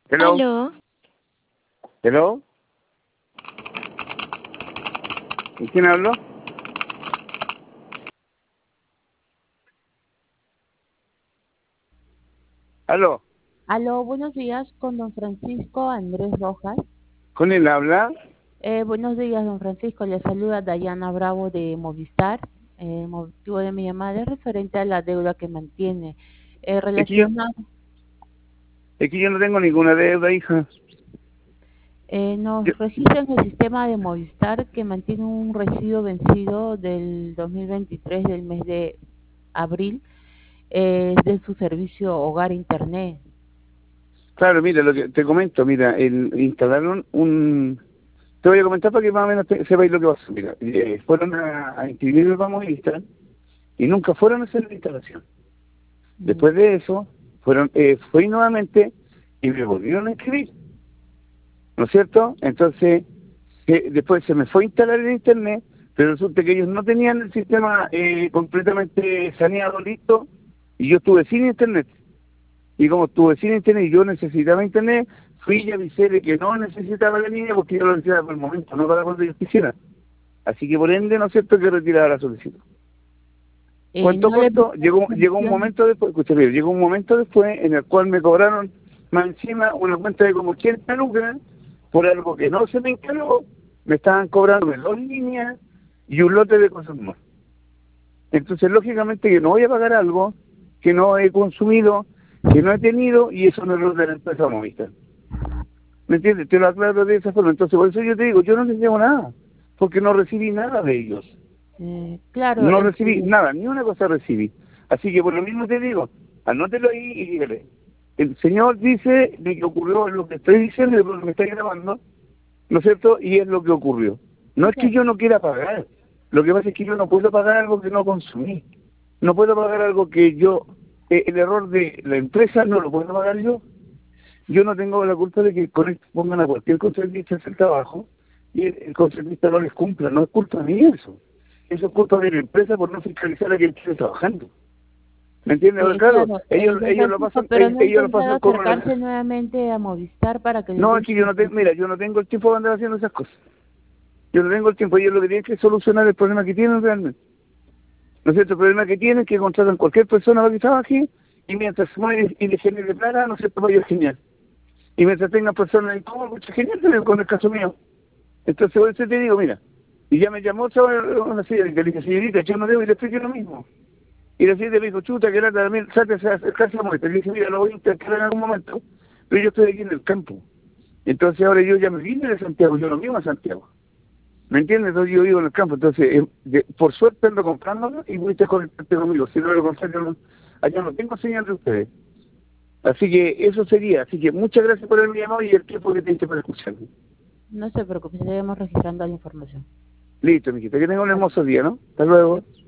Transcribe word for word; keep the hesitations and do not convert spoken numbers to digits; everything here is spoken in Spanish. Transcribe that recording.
Hello. Aló, Hello. ¿Y quién habló? Aló. Aló, buenos días con don Francisco Andrés Rojas. ¿Con él habla? Eh, buenos días, don Francisco. Le saluda Dayana Bravo de Movistar. Eh, el motivo de mi llamada es referente a la deuda que mantiene. Eh, Es que yo, relacionado, es que yo no tengo ninguna deuda, hija. eh, Yo- nos registra en el sistema de Movistar que mantiene un residuo vencido del dos mil veintitrés, del mes de abril, eh, de su servicio Hogar Internet. claro, mira, lo que te comento, mira, el, instalaron un... Te voy a comentar para que más o menos te- sepáis lo que pasó. Mira, eh, fueron a, a inscribirme para Movistar y nunca fueron a hacer la instalación. Mm, Después de eso, fueron eh, fui nuevamente y me volvieron a inscribir, ¿no es cierto? Entonces, eh, después se me fue a instalar el internet, pero resulta que ellos no tenían el sistema eh, completamente saneado, listo, y yo estuve sin internet. Y como estuve sin internet y yo necesitaba internet, fui y avisé de que no necesitaba la línea porque yo lo necesitaba por el momento, no para cuando ellos quisieran. Así que por ende, ¿no es cierto?, que retiraba la solicitud. eh, Cuento no le corto, llegó llegó un momento después, escúchame, llegó un momento después en el cual me cobraron más encima una cuenta de como ochenta lucas por algo que no se me instaló, me estaban cobrando dos líneas y un lote de cosas más. Entonces, lógicamente que no voy a pagar algo que no he consumido, que no he tenido, y eso no es lo de la empresa Movistar. ¿Me entiendes? Te lo aclaro de esa forma. Entonces, por eso yo te digo, yo no les debo nada, porque no recibí nada de ellos. eh, claro, No el, recibí nada, ni una cosa recibí. Así que por lo mismo te digo, anótelo ahí y dígale. El señor dice de que ocurrió lo que estoy diciendo, de lo que me está grabando, ¿no es cierto? Y es lo que ocurrió. No es que yo no quiera pagar. Lo que pasa es que yo no puedo pagar algo que no consumí. No puedo pagar algo que yo, eh, el error de la empresa no lo puedo pagar yo. Yo no tengo la culpa de que con esto pongan a cualquier contratista a hacer trabajo y el, el contratista no les cumpla. No es culpa mía eso. Eso es culpa de la empresa por no fiscalizar a quien esté trabajando. ¿Me entiendes? Ahora, Eh, claro, claro, eh, ellos don ellos lo Francisco, pasan, pero ellos, no ha ellos lo intentado pasan como acercarse una... nuevamente a Movistar para que les No, dé es que yo no tengo, información. mira, yo no tengo el tiempo de andar haciendo esas cosas. Yo no tengo el tiempo, ellos lo que tienen que solucionar el problema que tienen realmente. ¿No es cierto? El problema que tienen es que contratan cualquier persona para que trabaje y mientras se mueve y le genere plata, ¿no es cierto? Para ellos es genial. Y mientras tengan personas en cómo, mucho genial, pero con el caso mío. Entonces, por eso te digo, mira, y ya me llamó otra una señorita, le dije, señorita, yo no debo, y le expliqué lo mismo. Y la señorita me dijo, chuta, que lata también, sáquese a acercarse a muestra. Le dije, mira, lo voy a intentar en algún momento, pero yo estoy aquí en el campo. Entonces ahora yo ya me vine de Santiago, yo no vivo en Santiago. ¿Me entiendes? Entonces yo vivo en el campo, entonces, eh, de, por suerte ando comprándolo y voy a conectarte conmigo. Si no lo contrario, no, allá no tengo señal de ustedes. Así que eso sería. Así que muchas gracias por haberme llamado y el tiempo que te diste para escucharme. No se preocupe, seguimos registrando la información. Listo, mijita, que tenga un hermoso día, ¿no? Hasta luego.